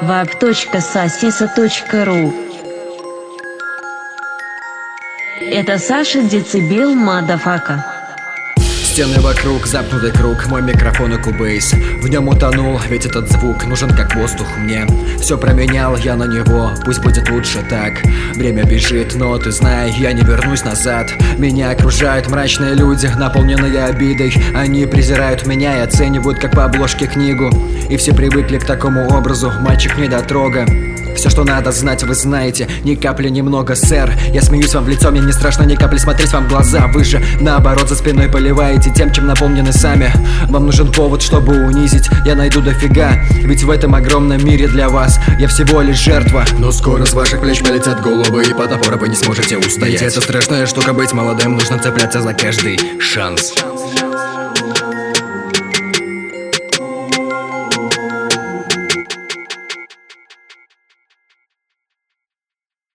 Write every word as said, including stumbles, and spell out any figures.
веб точка сосиса точка ру. Это Саша Децибел Мадафака. Стены вокруг, замкнутый круг, мой микрофон и кубейс. В нем утонул, ведь этот звук нужен как воздух мне. Все променял я на него, пусть будет лучше так. Время бежит, но ты знай, я не вернусь назад. Меня окружают мрачные люди, наполненные обидой. Они презирают меня и оценивают как по обложке книгу. И все привыкли к такому образу, мальчик недотрога. Все, что надо знать, вы знаете, ни капли немного, сэр. Я смеюсь вам в лицо, мне не страшно ни капли смотреть вам в глаза. Вы же, наоборот, за спиной поливаете тем, чем наполнены сами. Вам нужен повод, чтобы унизить, я найду дофига. Ведь в этом огромном мире для вас я всего лишь жертва. Но скоро с ваших плеч полетят головы, и под опорой вы не сможете устоять. Ведь это страшная штука быть молодым, нужно цепляться за каждый шанс.